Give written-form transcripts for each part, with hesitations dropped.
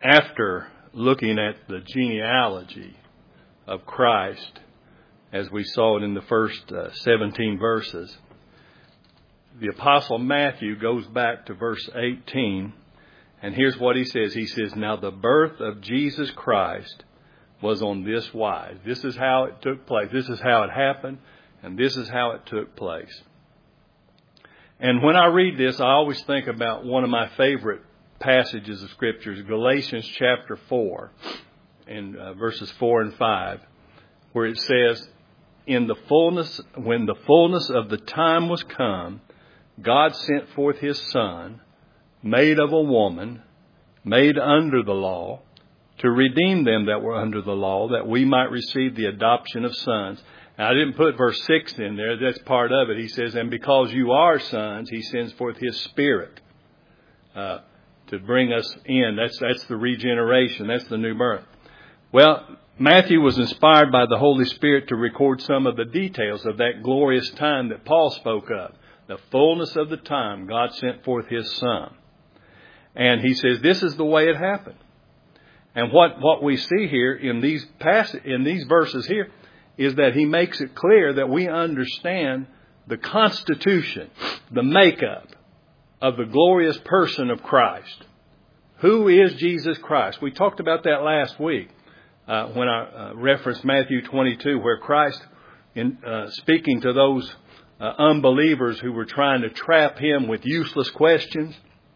after looking at the genealogy of Christ, as we saw it in the first 17 verses, the Apostle Matthew goes back to verse 18, and here's what he says. He says, "Now the birth of Jesus Christ was on this wise." This is how it took place. This is how it happened, and this is how it took place. And when I read this, I always think about one of my favorite passages of Scriptures, Galatians chapter 4, in verses 4 and 5, where it says, when the fullness of the time was come, God sent forth His Son, made of a woman, made under the law, to redeem them that were under the law, that we might receive the adoption of sons. Now, I didn't put verse 6 in there. That's part of it. He says, "And because you are sons, He sends forth His Spirit to bring us in." That's the regeneration. That's the new birth. Well, Matthew was inspired by the Holy Spirit to record some of the details of that glorious time that Paul spoke of. The fullness of the time, God sent forth His Son. And he says this is the way it happened. And what we see here in these verses here is that he makes it clear that we understand the constitution, the makeup of the glorious person of Christ. Who is Jesus Christ? We talked about that last week when I referenced Matthew 22, where Christ, in speaking to those unbelievers who were trying to trap Him with useless questions,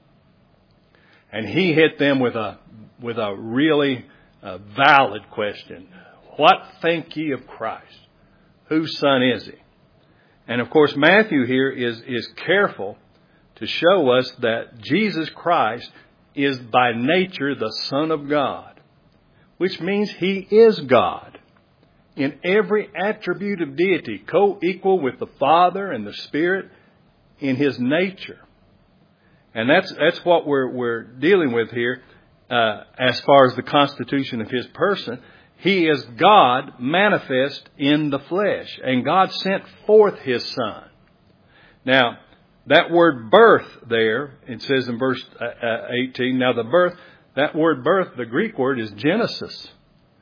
and He hit them with a really valid question. "What think ye of Christ? Whose son is He?" And of course, Matthew here is careful to show us that Jesus Christ is by nature the Son of God, which means He is God in every attribute of deity, co-equal with the Father and the Spirit in His nature. And that's what we're dealing with here as far as the constitution of His person. He is God manifest in the flesh, and God sent forth His Son. Now, that word birth there, it says in verse 18, now that word birth, the Greek word is Genesis.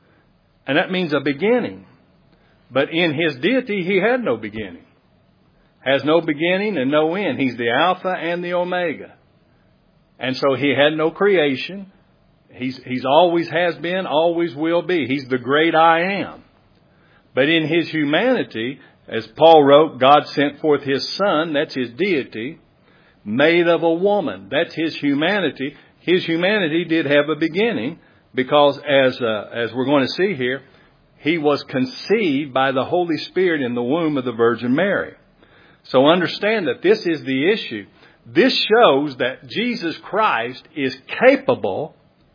And that means a beginning. But in His deity, He had no beginning. Has no beginning and no end. He's the Alpha and the Omega. And so He had no creation. He's always has been, always will be. He's the great I am. But in His humanity, as Paul wrote, God sent forth His Son, that's His deity, made of a woman. That's His humanity. His humanity did have a beginning because as we're going to see here, He was conceived by the Holy Spirit in the womb of the Virgin Mary. So understand that this is the issue. This shows that Jesus Christ is capable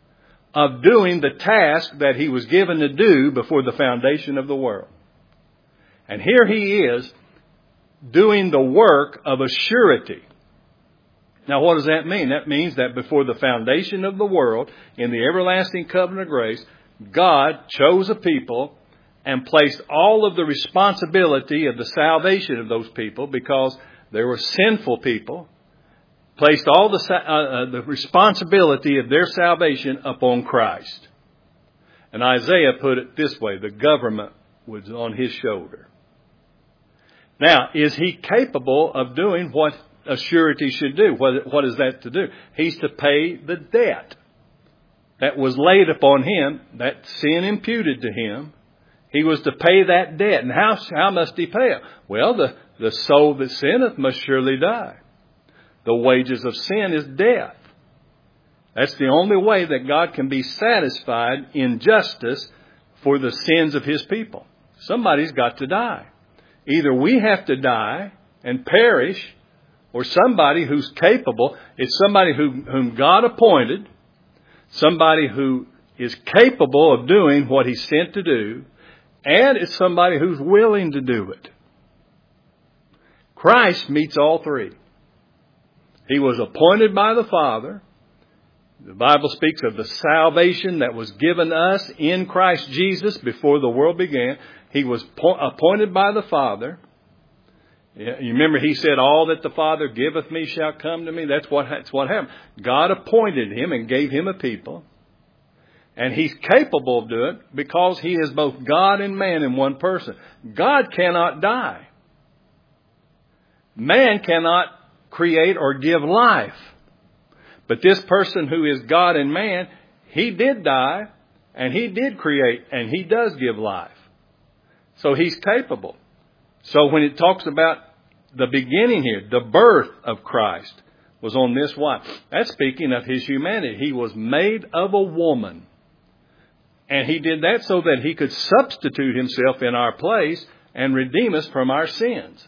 of doing the task that He was given to do before the foundation of the world. And here He is doing the work of a surety. Now, what does that mean? That means that before the foundation of the world, in the everlasting covenant of grace, God chose a people and placed all of the responsibility of the salvation of those people, because they were sinful people, placed all the responsibility of their salvation upon Christ. And Isaiah put it this way: the government was on His shoulder. Now, is He capable of doing what a surety should do? What is that to do? He's to pay the debt that was laid upon Him, that sin imputed to Him. He was to pay that debt. And how must He pay it? Well, the soul that sinneth must surely die. The wages of sin is death. That's the only way that God can be satisfied in justice for the sins of His people. Somebody's got to die. Either we have to die and perish, or somebody who's capable. It's somebody whom God appointed, somebody who is capable of doing what He sent to do, and it's somebody who's willing to do it. Christ meets all three. He was appointed by the Father. The Bible speaks of the salvation that was given us in Christ Jesus before the world began. He was appointed by the Father. You remember He said, all that the Father giveth me shall come to me. That's what happened. God appointed Him and gave Him a people. And He's capable of doing it because He is both God and man in one person. God cannot die. Man cannot create or give life. But this person who is God and man, He did die, and He did create, and He does give life. So He's capable. So when it talks about the beginning here, the birth of Christ was on this wise. That's speaking of His humanity. He was made of a woman. And He did that so that He could substitute Himself in our place and redeem us from our sins.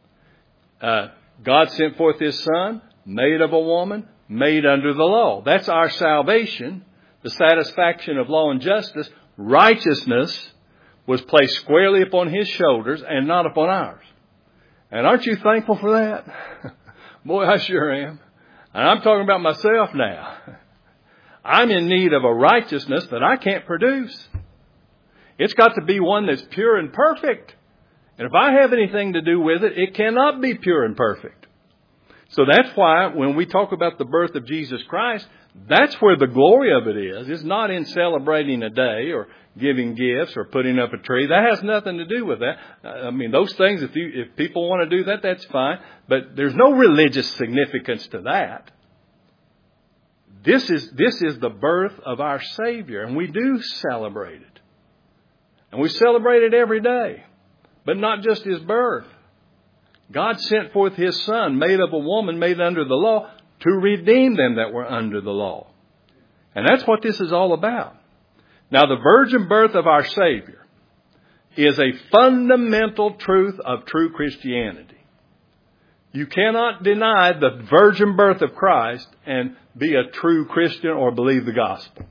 God sent forth His Son, made of a woman, made under the law. That's our salvation, the satisfaction of law and justice. Righteousness was placed squarely upon His shoulders and not upon ours. And aren't you thankful for that? Boy, I sure am. And I'm talking about myself now. I'm in need of a righteousness that I can't produce. It's got to be one that's pure and perfect. And if I have anything to do with it, it cannot be pure and perfect. So that's why when we talk about the birth of Jesus Christ, that's where the glory of it is. It's not in celebrating a day or giving gifts or putting up a tree. That has nothing to do with that. I mean, those things, if people want to do that, that's fine. But there's no religious significance to that. This is the birth of our Savior, and we do celebrate it. And we celebrate it every day. But not just His birth. God sent forth His Son, made of a woman, made under the law, to redeem them that were under the law. And that's what this is all about. Now, the virgin birth of our Savior is a fundamental truth of true Christianity. You cannot deny the virgin birth of Christ and be a true Christian or believe the gospel.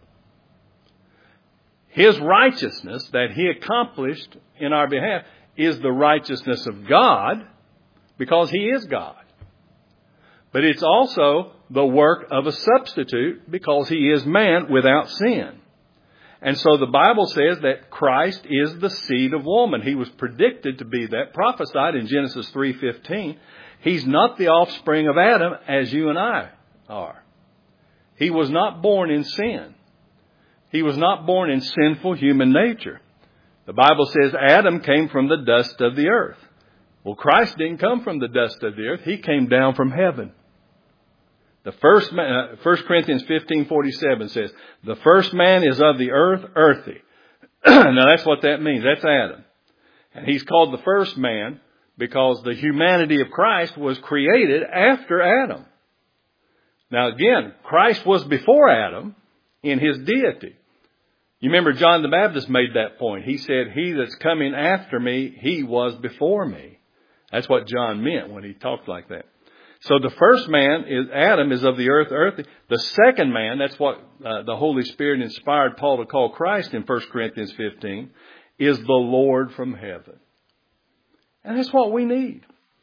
His righteousness that He accomplished in our behalf is the righteousness of God because He is God. But it's also the work of a substitute because He is man without sin. And so the Bible says that Christ is the seed of woman. He was predicted to be that, prophesied in Genesis 3:15. He's not the offspring of Adam as you and I are. He was not born in sin. He was not born in sinful human nature. The Bible says Adam came from the dust of the earth. Well, Christ didn't come from the dust of the earth. He came down from heaven. The first man, 1 Corinthians 15:47 says, the first man is of the earth, earthy. Now that's what that means. That's Adam. And he's called the first man because the humanity of Christ was created after Adam. Now again, Christ was before Adam in His deity. You remember John the Baptist made that point. He said, He that's coming after me, He was before me. That's what John meant when he talked like that. So the first man, Adam, is of the earth, earthy. The second man, that's what the Holy Spirit inspired Paul to call Christ in 1 Corinthians 15, is the Lord from heaven. And that's what we need.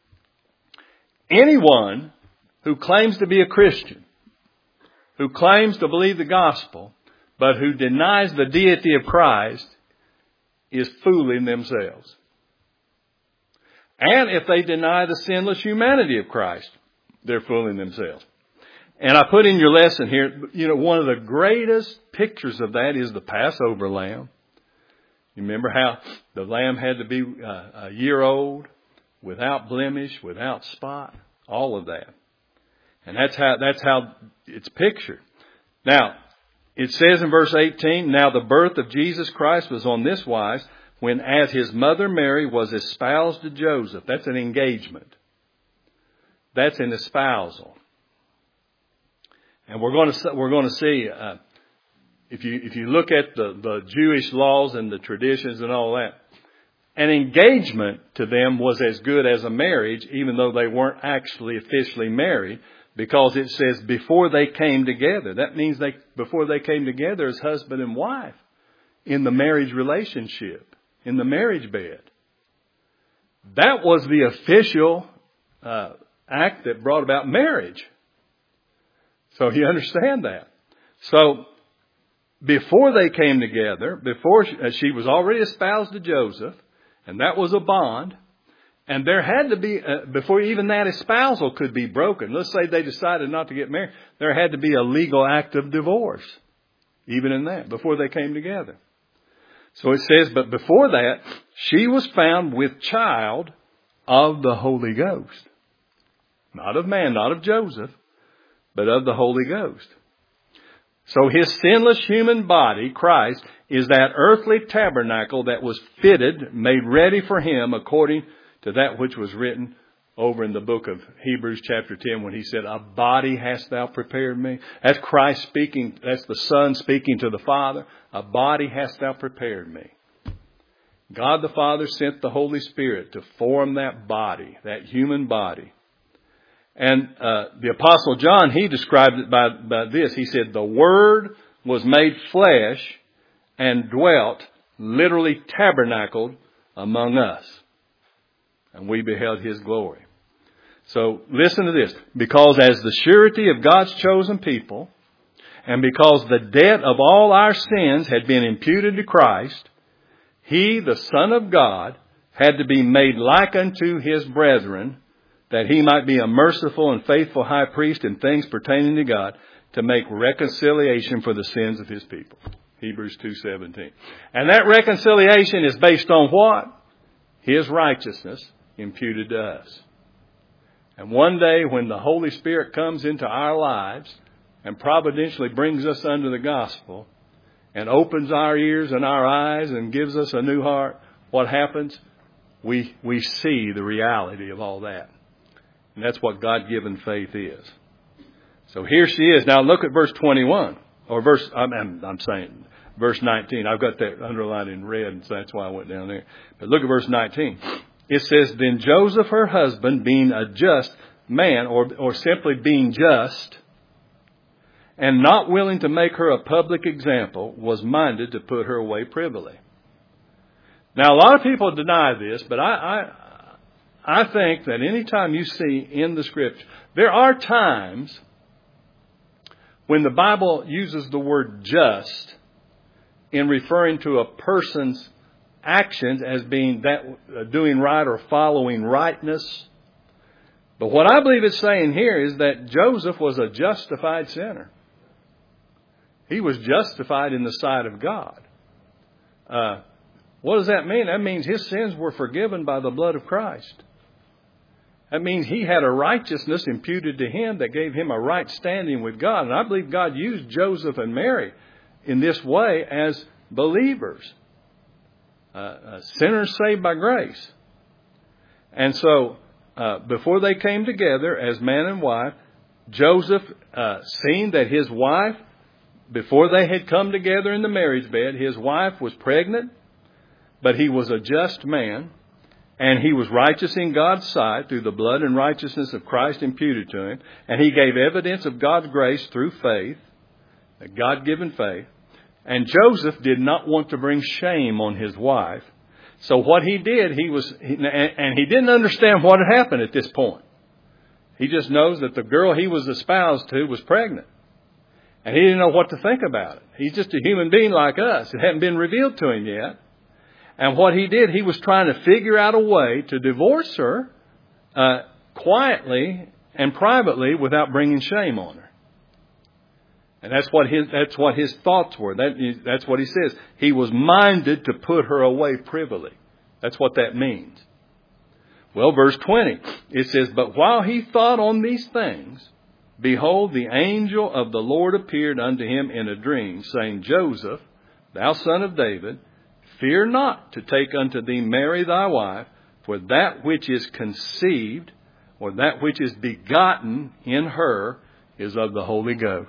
Anyone who claims to be a Christian, who claims to believe the gospel, but who denies the deity of Christ, is fooling themselves. And if they deny the sinless humanity of Christ, they're fooling themselves. And I put in your lesson here, one of the greatest pictures of that is the Passover lamb. You remember how the lamb had to be a year old, without blemish, without spot, all of that. And that's how it's pictured. Now, it says in verse 18, now the birth of Jesus Christ was on this wise, when as His mother Mary was espoused to Joseph. That's an engagement. That's an espousal. And we're going to see, if you look at the Jewish laws and the traditions and all that, an engagement to them was as good as a marriage, even though they weren't actually officially married, because it says before they came together. That means before they came together as husband and wife in the marriage relationship, in the marriage bed. That was the official act that brought about marriage. So you understand that. So before they came together, before she was already espoused to Joseph, and that was a bond, and there had to be, before even that espousal could be broken, let's say they decided not to get married, there had to be a legal act of divorce. even in that, before they came together. So it says, but before that, she was found with child of the Holy Ghost. Not of man, not of Joseph, but of the Holy Ghost. So his sinless human body, Christ, is that earthly tabernacle that was fitted, made ready for him according to that which was written over in the book of Hebrews chapter 10 when he said, a body hast thou prepared me. That's Christ speaking, that's the Son speaking to the Father. A body hast thou prepared me. God the Father sent the Holy Spirit to form that body, that human body. And the Apostle John, he described it by this. He said, the Word was made flesh and dwelt, literally tabernacled among us. And we beheld his glory. So listen to this. Because as the surety of God's chosen people, and because the debt of all our sins had been imputed to Christ, he, the Son of God, had to be made like unto his brethren, that he might be a merciful and faithful high priest in things pertaining to God, to make reconciliation for the sins of his people. Hebrews 2:17. And that reconciliation is based on what? His righteousness imputed to us. And one day when the Holy Spirit comes into our lives and providentially brings us under the gospel and opens our ears and our eyes and gives us a new heart, what happens? We see the reality of all that. And that's what God-given faith is. So here she is. Now look at verse 21. Or verse 19. I've got that underlined in red, so that's why I went down there. But look at verse 19. It says, then Joseph, her husband, being a just man, or simply being just, and not willing to make her a public example, was minded to put her away privily. Now, a lot of people deny this, but I think that any time you see in the Scripture, there are times when the Bible uses the word just in referring to a person's actions as being that doing right or following rightness. But what I believe it's saying here is that Joseph was a justified sinner. He was justified in the sight of God. What does that mean? That means his sins were forgiven by the blood of Christ. That means he had a righteousness imputed to him that gave him a right standing with God. And I believe God used Joseph and Mary in this way as believers. Sinners saved by grace. And so, before they came together as man and wife, Joseph, seeing that his wife, before they had come together in the marriage bed, his wife was pregnant, but he was a just man, and he was righteous in God's sight through the blood and righteousness of Christ imputed to him, and he gave evidence of God's grace through faith, a God-given faith. And Joseph did not want to bring shame on his wife. So what he did, and he didn't understand what had happened at this point. He just knows that the girl he was espoused to was pregnant. And he didn't know what to think about it. He's just a human being like us. It hadn't been revealed to him yet. And what he did, he was trying to figure out a way to divorce her quietly and privately without bringing shame on her. And that's what his thoughts were. That's what he says. He was minded to put her away privily. That's what that means. Well, verse 20, it says, but while he thought on these things, behold, the angel of the Lord appeared unto him in a dream, saying, Joseph, thou son of David, fear not to take unto thee Mary thy wife, for that which is conceived, or that which is begotten in her, is of the Holy Ghost.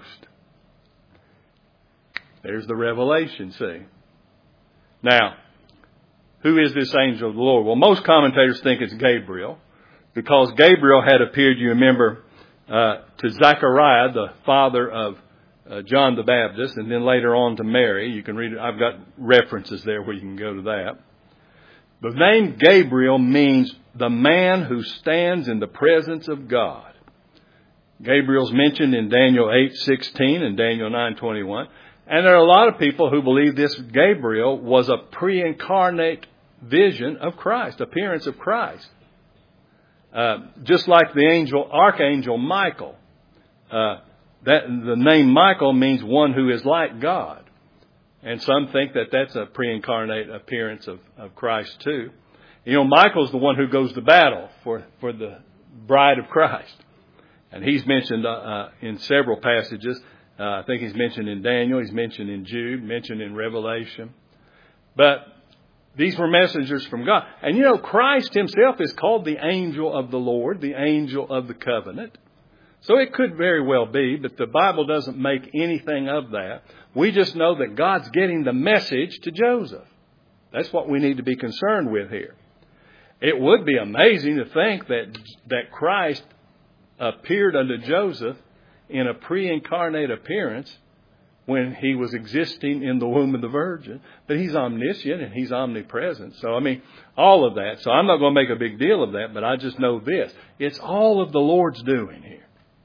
There's the revelation, see. Now, who is this angel of the Lord? Well, most commentators think it's Gabriel, because Gabriel had appeared, you remember, to Zechariah, the father of John the Baptist, and then later on to Mary. You can read it. I've got references there where you can go to that. The name Gabriel means the man who stands in the presence of God. Gabriel's mentioned in Daniel 8:16 and Daniel 9:21. And there are a lot of people who believe this Gabriel was a pre-incarnate vision of Christ, appearance of Christ. Just like the archangel Michael that the name Michael means one who is like God. And some think that that's a pre-incarnate appearance of Christ too. You know, Michael's the one who goes to battle for the bride of Christ. And he's mentioned in several passages. I think he's mentioned in Daniel, he's mentioned in Jude, mentioned in Revelation. But these were messengers from God. And you know, Christ himself is called the angel of the Lord, the angel of the covenant. So it could very well be, but the Bible doesn't make anything of that. We just know that God's getting the message to Joseph. That's what we need to be concerned with here. It would be amazing to think that Christ appeared unto Joseph in a pre-incarnate appearance when he was existing in the womb of the Virgin. But he's omniscient and he's omnipresent. So, I mean, all of that. So I'm not going to make a big deal of that, but I just know this. It's all of the Lord's doing here.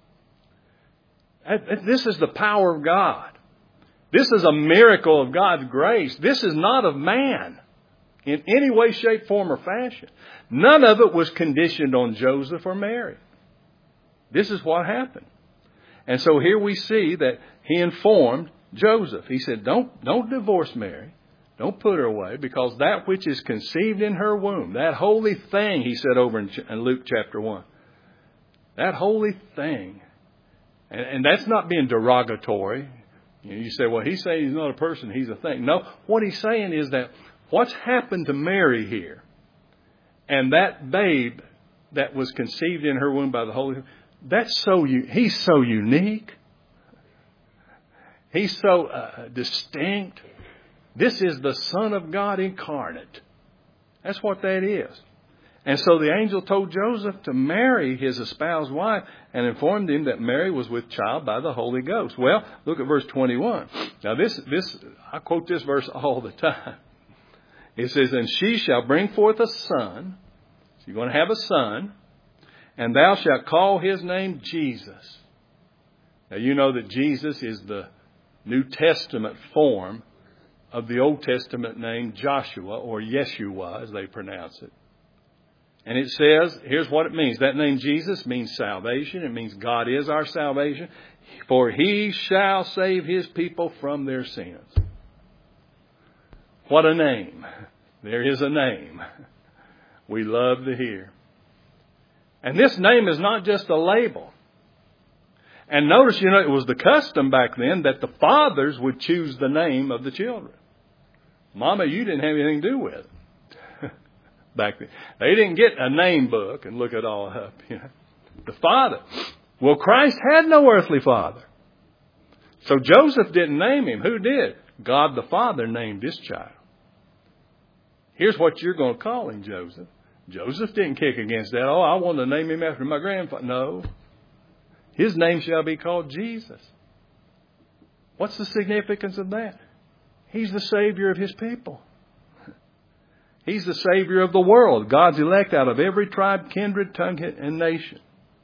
This is the power of God. This is a miracle of God's grace. This is not of man in any way, shape, form, or fashion. None of it was conditioned on Joseph or Mary. This is what happened. And so here we see that he informed Joseph. He said, don't divorce Mary. Don't put her away, because that which is conceived in her womb, that holy thing, he said over in Luke chapter 1, that holy thing. And that's not being derogatory. You say, well, he's saying he's not a person, he's a thing. No, what he's saying is that what's happened to Mary here, and that babe that was conceived in her womb by the Holy Spirit, he's so unique. He's so distinct. This is the Son of God incarnate. That's what that is. And so the angel told Joseph to marry his espoused wife and informed him that Mary was with child by the Holy Ghost. Well, look at verse 21. Now this I quote this verse all the time. It says, and she shall bring forth a son. So you're going to have a son. And thou shalt call his name Jesus. Now you know that Jesus is the New Testament form of the Old Testament name Joshua, or Yeshua as they pronounce it. And it says, here's what it means. That name Jesus means salvation. It means God is our salvation. For he shall save his people from their sins. What a name. There is a name we love to hear. And this name is not just a label. And notice, you know, it was the custom back then that the fathers would choose the name of the children. Mama, you didn't have anything to do with it. Back then, they didn't get a name book and look it all up. You know, the father. Well, Christ had no earthly father, so Joseph didn't name him. Who did? God the Father named this child. Here's what you're going to call him, Joseph. Joseph didn't kick against that. Oh, I want to name him after my grandfather. No, his name shall be called Jesus. What's the significance of that? He's the Savior of his people. He's the Savior of the world, God's elect out of every tribe, kindred, tongue, and nation.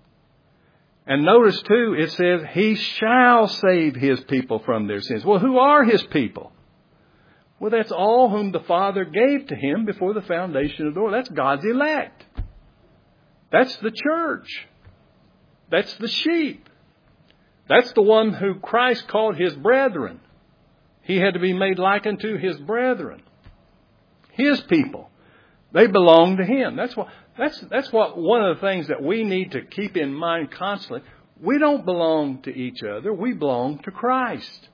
And notice too, it says, he shall save his people from their sins. Well, who are his people? Well, that's all whom the Father gave to him before the foundation of the world. That's God's elect. That's the church. That's the sheep. That's the one who Christ called his brethren. He had to be made like unto his brethren. His people. They belong to him. That's what one of the things that we need to keep in mind constantly. We don't belong to each other. We belong to Christ.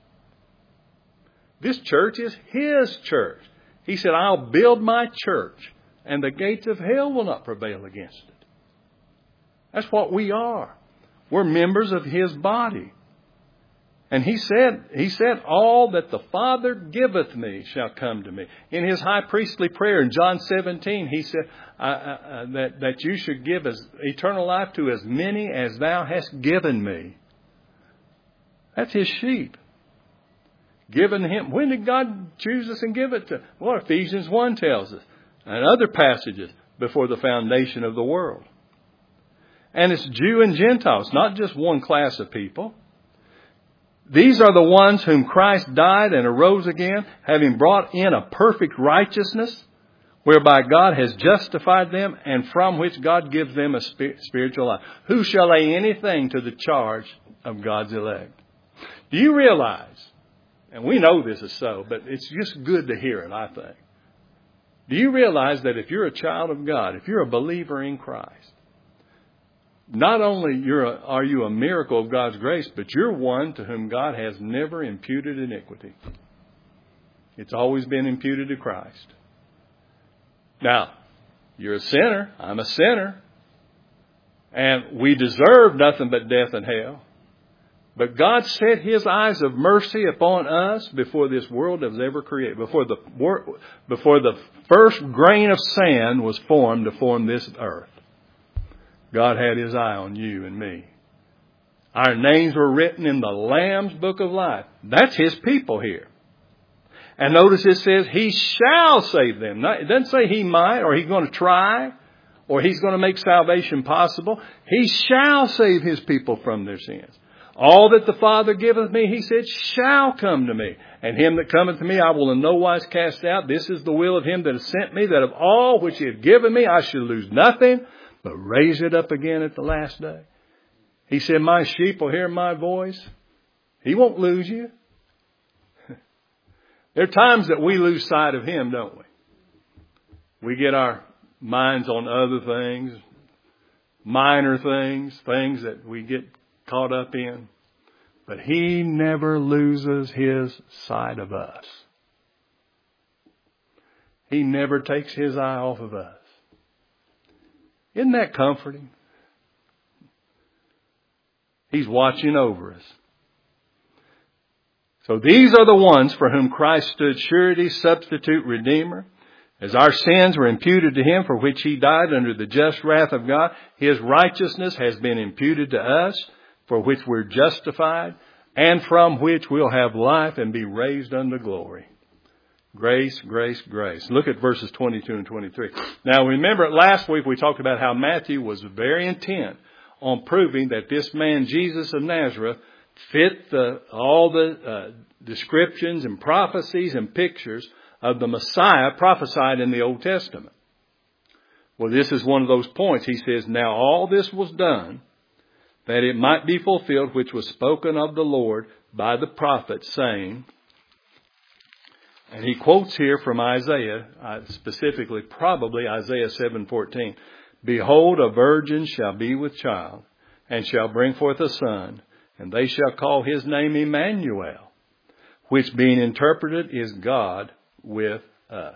This church is his church. He said, I'll build my church, and the gates of hell will not prevail against it. That's what we are. We're members of his body. And he said, all that the Father giveth me shall come to me. In his high priestly prayer in John 17, he said that you should give eternal life to as many as thou hast given me. That's his sheep. Given him. When did God choose us and give it to? Well, Ephesians 1 tells us. And other passages before the foundation of the world. And it's Jew and Gentiles, not just one class of people. These are the ones whom Christ died and arose again, having brought in a perfect righteousness, whereby God has justified them, and from which God gives them a spiritual life. Who shall lay anything to the charge of God's elect? Do you realize, and we know this is so, but it's just good to hear it, I think. Do you realize that if you're a child of God, if you're a believer in Christ, not only are you a miracle of God's grace, but you're one to whom God has never imputed iniquity. It's always been imputed to Christ. Now, you're a sinner. I'm a sinner. And we deserve nothing but death and hell. But God set His eyes of mercy upon us before this world was ever created. Before the first grain of sand was formed to form this earth. God had His eye on you and me. Our names were written in the Lamb's book of life. That's His people here. And notice it says, He shall save them. It doesn't say He might, or He's going to try, or He's going to make salvation possible. He shall save His people from their sins. All that the Father giveth me, He said, shall come to me. And him that cometh to me, I will in no wise cast out. This is the will of Him that has sent me, that of all which He hath given me, I should lose nothing, but raise it up again at the last day. He said, my sheep will hear my voice. He won't lose you. There are times that we lose sight of Him, don't we? We get our minds on other things, minor things, things that we get caught up in. But He never loses His sight of us. He never takes His eye off of us. Isn't that comforting? He's watching over us. So these are the ones for whom Christ stood surety, substitute, redeemer. As our sins were imputed to Him, for which He died under the just wrath of God, His righteousness has been imputed to us, for which we're justified, and from which we'll have life and be raised unto glory. Grace, grace, grace. Look at verses 22 and 23. Now remember, last week we talked about how Matthew was very intent on proving that this man, Jesus of Nazareth, fit all the descriptions and prophecies and pictures of the Messiah prophesied in the Old Testament. Well, this is one of those points. He says, now all this was done that it might be fulfilled, which was spoken of the Lord by the prophet, saying, and he quotes here from Isaiah, specifically probably Isaiah 7:14, behold, a virgin shall be with child, and shall bring forth a son, and they shall call His name Emmanuel, which being interpreted is God with us.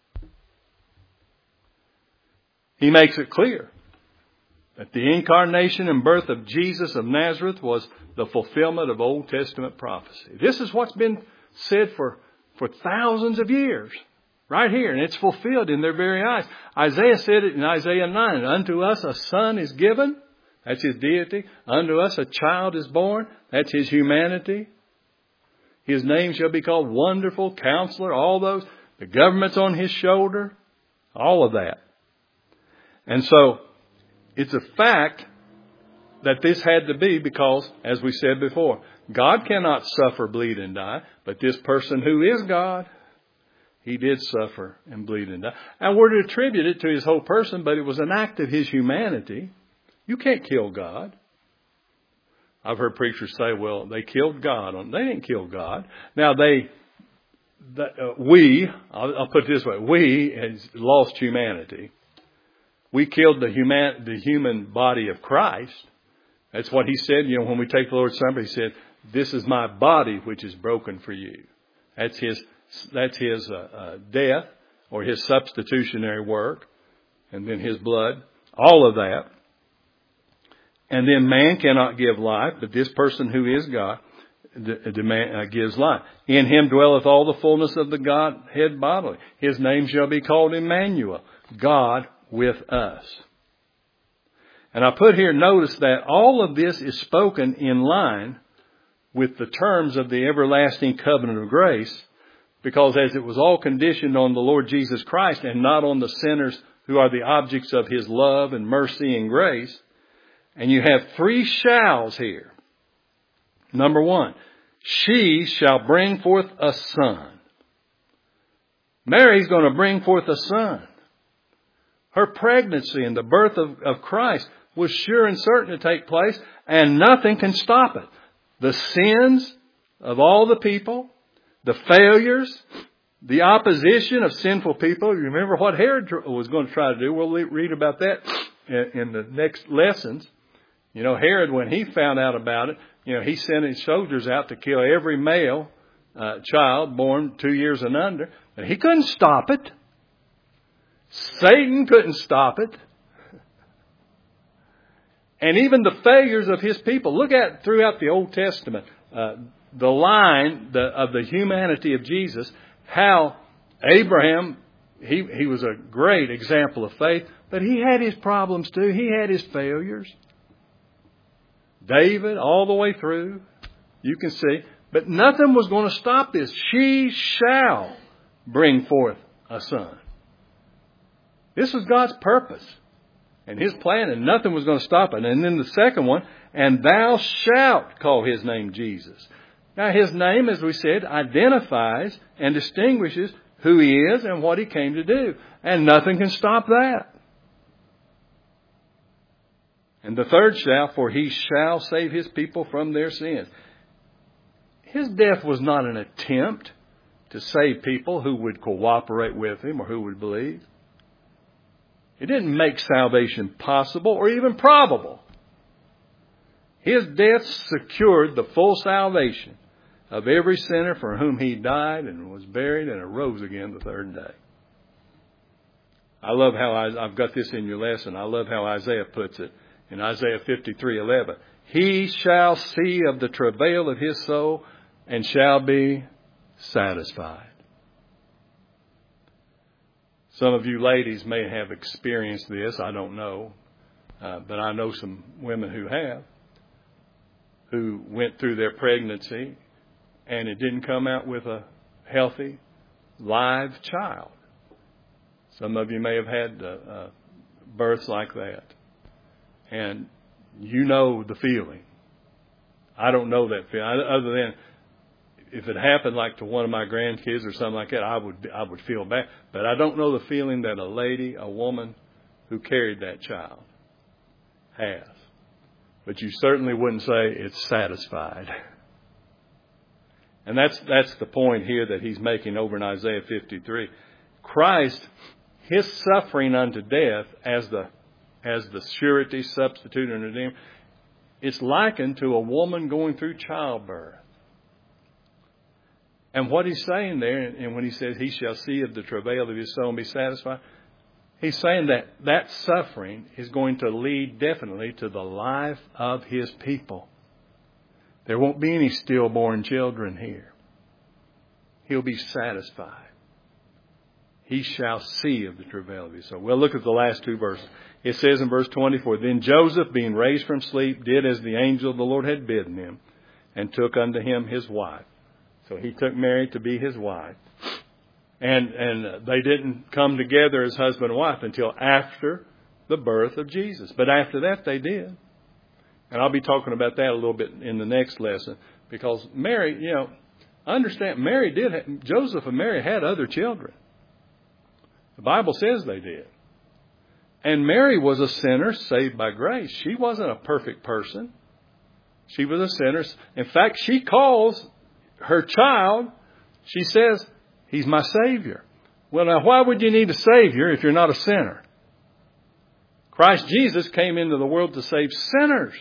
He makes it clear that the incarnation and birth of Jesus of Nazareth was the fulfillment of Old Testament prophecy. This is what's been said for thousands of years, right here, and it's fulfilled in their very eyes. Isaiah said it in Isaiah 9, unto us a son is given, that's His deity. Unto us a child is born, that's His humanity. His name shall be called Wonderful, Counselor, all those. The government's on His shoulder, all of that. And so, it's a fact that this had to be because, as we said before, God cannot suffer, bleed, and die. But this person who is God, He did suffer and bleed and die. And we're to attribute it to His whole person, but it was an act of His humanity. You can't kill God. I've heard preachers say, well, they killed God. They didn't kill God. Now, I'll put it this way, we has lost humanity. We killed the human body of Christ. That's what He said. You know, when we take the Lord's Supper, He said, this is my body which is broken for you. That's His death or His substitutionary work. And then His blood. All of that. And then man cannot give life, but this person who is God gives life. In Him dwelleth all the fullness of the Godhead bodily. His name shall be called Emmanuel, God with us. And I put here, notice that all of this is spoken in line with the terms of the everlasting covenant of grace, because as it was all conditioned on the Lord Jesus Christ and not on the sinners who are the objects of His love and mercy and grace. And you have three shalls here. Number one, she shall bring forth a son. Mary's going to bring forth a son. Her pregnancy and the birth of Christ was sure and certain to take place, and nothing can stop it. The sins of all the people, the failures, the opposition of sinful people. You remember what Herod was going to try to do. We'll read about that in the next lessons. You know, Herod, when he found out about it, you know, he sent his soldiers out to kill every male child born 2 years and under. And he couldn't stop it. Satan couldn't stop it. And even the failures of his people. Look at throughout the Old Testament, the line of the humanity of Jesus, how Abraham, he was a great example of faith, but he had his problems too. He had his failures. David, all the way through, you can see. But nothing was going to stop this. She shall bring forth a son. This was God's purpose and His plan, and nothing was going to stop it. And then the second one, and thou shalt call his name Jesus. Now His name, as we said, identifies and distinguishes who He is and what He came to do. And nothing can stop that. And the third shall, for He shall save His people from their sins. His death was not an attempt to save people who would cooperate with Him or who would believe. It didn't make salvation possible or even probable. His death secured the full salvation of every sinner for whom He died and was buried and arose again the third day. I love how I've got this in your lesson. I love how Isaiah puts it in Isaiah 53:11. He shall see of the travail of his soul and shall be satisfied. Some of you ladies may have experienced this. I don't know. But I know some women who have, who went through their pregnancy and it didn't come out with a healthy, live child. Some of you may have had births like that. And you know the feeling. I don't know that feeling. Other than if it happened like to one of my grandkids or something like that, I would feel bad. But I don't know the feeling that a woman who carried that child has. But you certainly wouldn't say it's satisfied. And that's the point here that he's making over in Isaiah 53. Christ, His suffering unto death as the surety, substitute, and redeemer, it's likened to a woman going through childbirth. And what He's saying there, and when He says He shall see of the travail of His soul and be satisfied, He's saying that suffering is going to lead definitely to the life of His people. There won't be any stillborn children here. He'll be satisfied. He shall see of the travail of His soul. Well, look at the last two verses. It says in verse 24, Then Joseph, being raised from sleep, did as the angel of the Lord had bidden him, and took unto him his wife. So he took Mary to be his wife. And they didn't come together as husband and wife until after the birth of Jesus. But after that, they did. And I'll be talking about that a little bit in the next lesson. Because Mary, understand, Joseph and Mary had other children. The Bible says they did. And Mary was a sinner saved by grace. She wasn't a perfect person. She was a sinner. In fact, she calls her child, she says, He's my Savior. Well, now, why would you need a Savior if you're not a sinner? Christ Jesus came into the world to save sinners.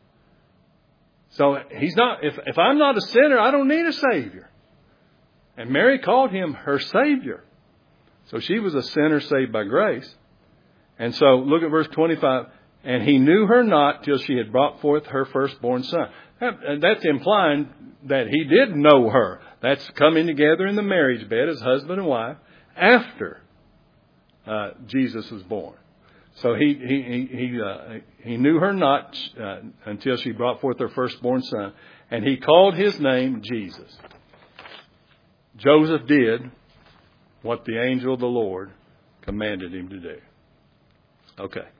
So He's not. If I'm not a sinner, I don't need a Savior. And Mary called Him her Savior. So she was a sinner saved by grace. And so look at verse 25. And he knew her not till she had brought forth her firstborn son. That's implying that he did know her. That's coming together in the marriage bed as husband and wife after Jesus was born. So he knew her not until she brought forth her firstborn son. And he called his name Jesus. Joseph did what the angel of the Lord commanded him to do. Okay.